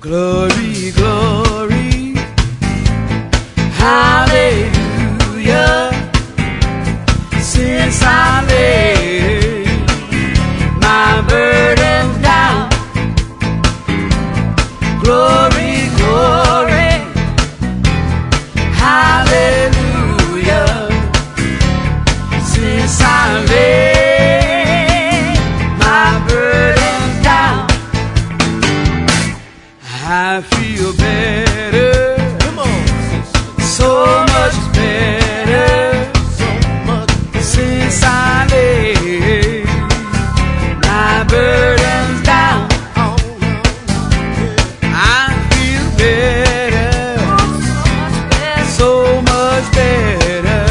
Glory, glory, hallelujah. Since I laid my burden down, glory, glory, hallelujah. Since I laid my burden down, I feel better. Come on. So much better. So much better. Since I laid my burdens down, I feel better. So much better.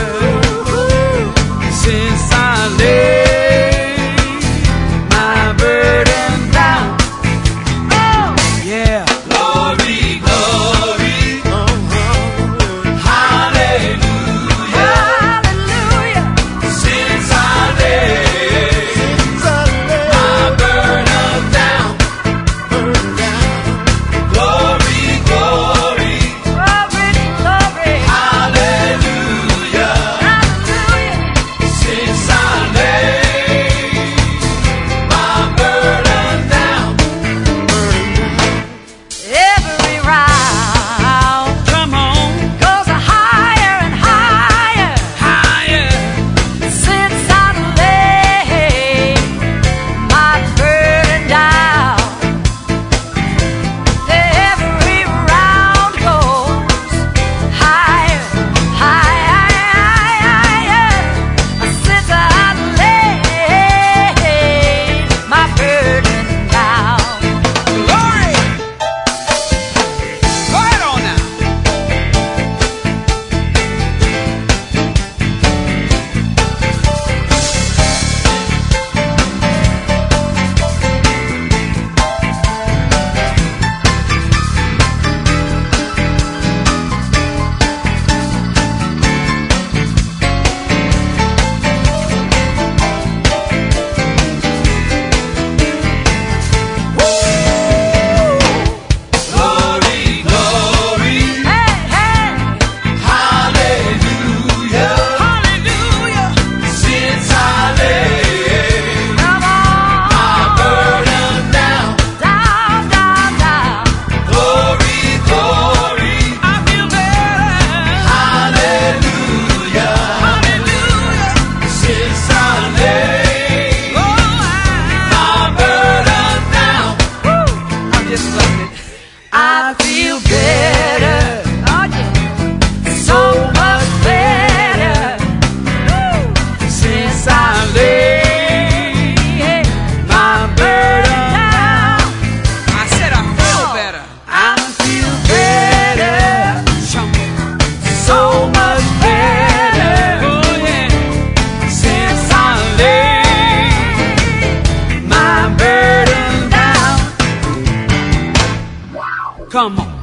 Since I laid my burdens down. Oh, yeah. Glory, glory, hallelujah, hallelujah. Since I laid my burden down, glory, glory, glory, hallelujah, hallelujah. Since I laid my burden down. Every round, come on, goes higher and higher, higher. Since I laid my burden down, every round goes higher, higher, higher. Since I laid my burden down. Glory! Go ahead on now. Glory, glory, hey, hey, hallelujah, hallelujah. Since I laid my burden down, down, down, down. Glory, glory, I feel better. Hallelujah, hallelujah. Since I laid my burden down. I'm just loving it. I feel better. Oh, yeah. So much better. Since I laid my burden down. I said I feel better. I feel better. So much better. Oh, yeah. Since I laid my burden down. Come on.